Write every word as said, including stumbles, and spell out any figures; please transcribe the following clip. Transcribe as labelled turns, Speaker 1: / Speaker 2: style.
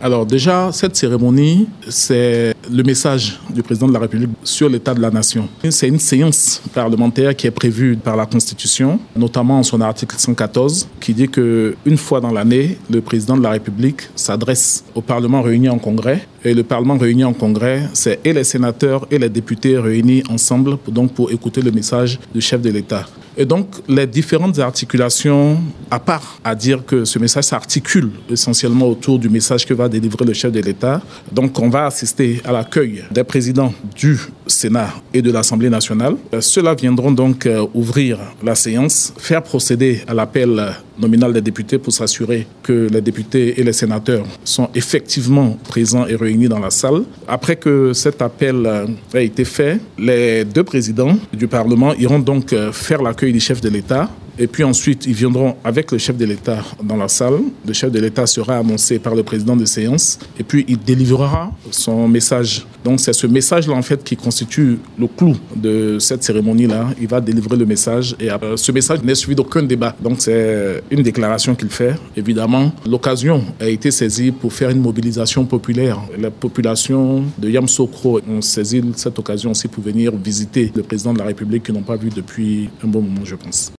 Speaker 1: Alors déjà, cette cérémonie, c'est le message du président de la République sur l'état de la nation. C'est une séance parlementaire qui est prévue par la Constitution, notamment en son article cent quatorze, qui dit qu'une fois dans l'année, le président de la République s'adresse au Parlement réuni en congrès. Et le Parlement réuni en congrès, c'est et les sénateurs et les députés réunis ensemble pour, donc pour écouter le message du chef de l'État. Et donc, les différentes articulations, à part à dire que ce message s'articule essentiellement autour du message que va délivrer le chef de l'État. Donc, on va assister à l'accueil des présidents du Sénat et de l'Assemblée nationale. Ceux-là viendront donc ouvrir la séance, faire procéder à l'appel nominal des députés pour s'assurer que les députés et les sénateurs sont effectivement présents et réunis dans la salle. Après que cet appel a été fait, les deux présidents du Parlement iront donc faire l'accueil du chef de l'État. Et puis ensuite, ils viendront avec le chef de l'État dans la salle. Le chef de l'État sera annoncé par le président de séance. Et puis, il délivrera son message. Donc, c'est ce message-là, en fait, qui constitue le clou de cette cérémonie-là. Il va délivrer le message. Et euh, ce message n'est suivi d'aucun débat. Donc, c'est une déclaration qu'il fait. Évidemment, l'occasion a été saisie pour faire une mobilisation populaire. La population de Yamoussoukro ont saisi cette occasion aussi pour venir visiter le président de la République qu'ils n'ont pas vu depuis un bon moment, je pense.